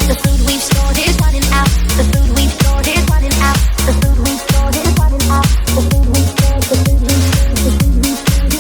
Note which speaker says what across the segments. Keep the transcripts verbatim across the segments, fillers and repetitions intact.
Speaker 1: The food we've stored is running out. The food we've stored is running out. The food we've stored is running out. The food we've stored, the food we've stored, the food we've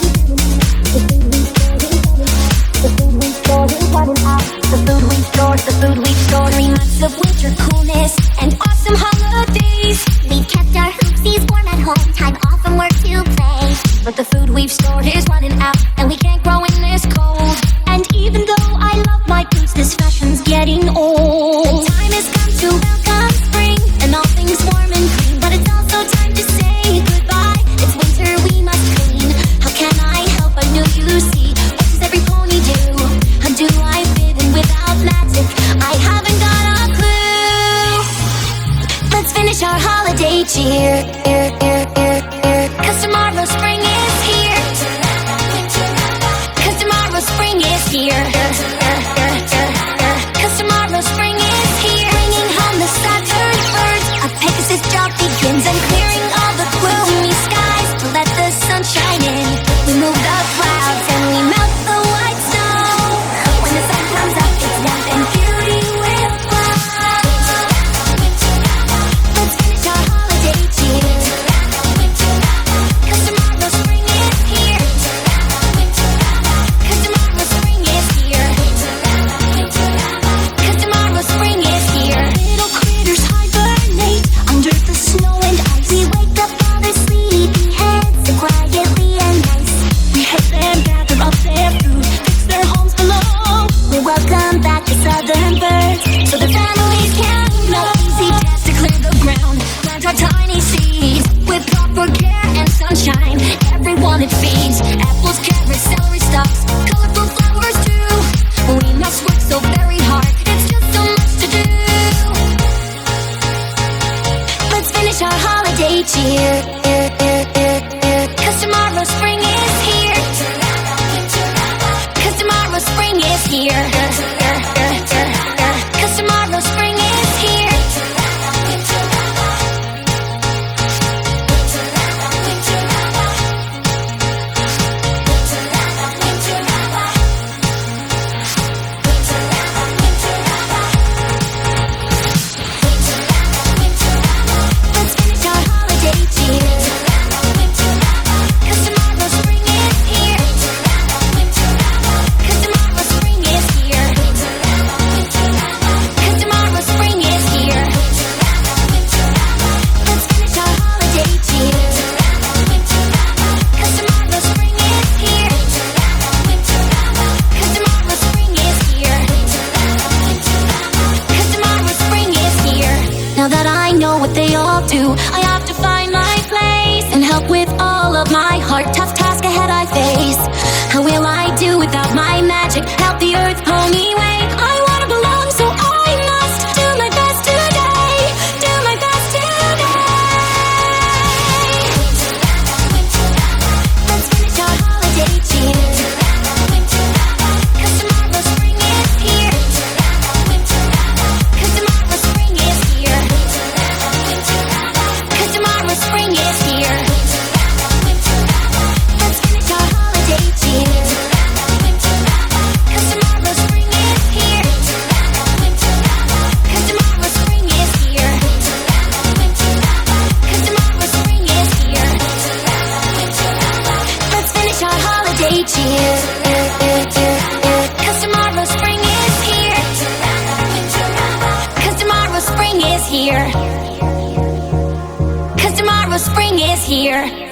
Speaker 1: stored is running out. The food we've stored is running out. The food we've stored, the food we've stored. Three months of winter coolness and awesome holidays.
Speaker 2: We've kept our hoopsies warm at home, time off from work to play.
Speaker 1: But the food we've stored is running out, and we can't grow in this cold.
Speaker 2: And even though I love my boots, this fashion's getting old.
Speaker 1: The time has come to welcome spring, and all things warm and green. But it's also time to say goodbye. It's winter, we must clean. How can I help? I know you see. What does every pony do? How do I fit in without magic? I haven't got a clue. Let's finish our holiday cheer. Cause tomorrow spring is here. Cause tomorrow spring is here. Cause tomorrow spring is here. Bringing home the Saturn birds. A Pegasus job begins and clearing all the gloomy skies to let the sun shine in. We move the clouds and we melt the white snow. When the sun comes up, it's warmth and beauty with love. Let's finish our holiday cheer. Cause tomorrow spring is here. Cause tomorrow spring is here. Cause tomorrow spring is here. Little critters hibernate under the snow and ice.
Speaker 2: We wake up all their sleepy heads so quietly and nice.
Speaker 1: We help them gather up their food, fix their homes below.
Speaker 2: We welcome back the southern birds
Speaker 1: So their families can know easy tasks to clear the ground. Plant our tiny seeds with proper care and sunshine. Everyone it feeds. Apples, carrots, celery stalks, colorful flowers too. We must work so very hard. It's just so much to do. Let's finish our holiday cheer. Cause tomorrow spring is here. Cause tomorrow spring is here. Cause tomorrow spring is here. Let's finish our holiday cheer. Cause tomorrow spring is here. Cause tomorrow spring is here. Cause tomorrow spring is here. Let's finish our holiday cheer. Cause tomorrow spring is here. Cause tomorrow spring is here. Cause tomorrow spring is here. Now that I know what they all do, I have to find my place and help with all of my heart. Tough task ahead I face. How will I do without my magic? Help the earth pull me away. I wanna belong, so I must do my best today. Do my best today. Let's finish our holiday cheer. Cause tomorrow spring is here. Cause tomorrow spring is here. Cause tomorrow spring is here. Let's finish our holiday cheer. Cause tomorrow spring is here. Cause tomorrow spring is here. Cause tomorrow spring is here. Let's finish our holiday cheer. Cause tomorrow spring is here. Cause tomorrow spring is here. Cause tomorrow spring is here.